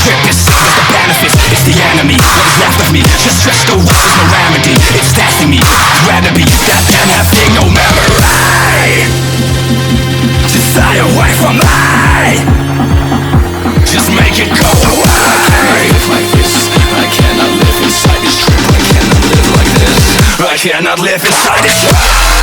trip is sick, it's the benefits, it's the enemy. What is left of me, just stress the rest, there's no remedy. It's testing me, I'd rather be that than having no memory. Just stay away from me, just make it go away. I cannot live like this, I cannot live inside this trip. I cannot live like this, I cannot live inside this trip.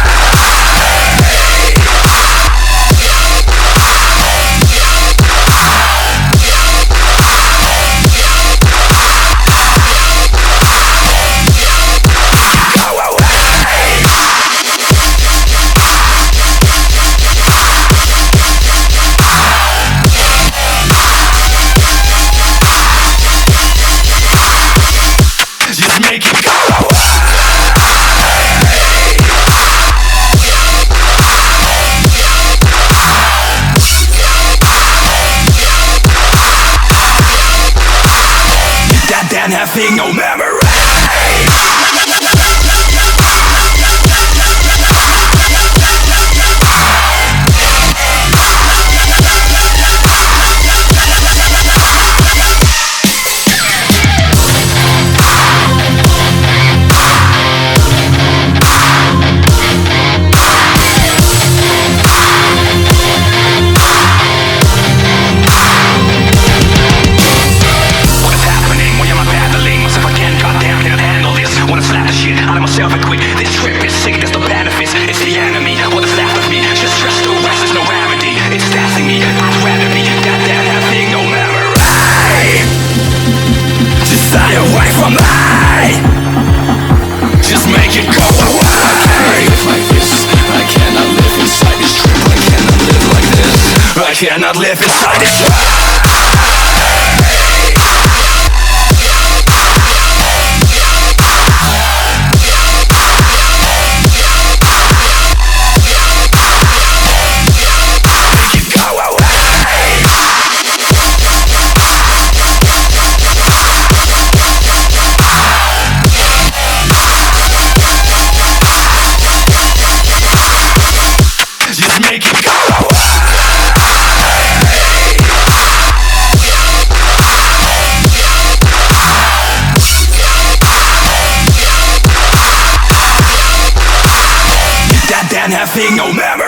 And having no memory. I cannot live inside this trap. Having no memory.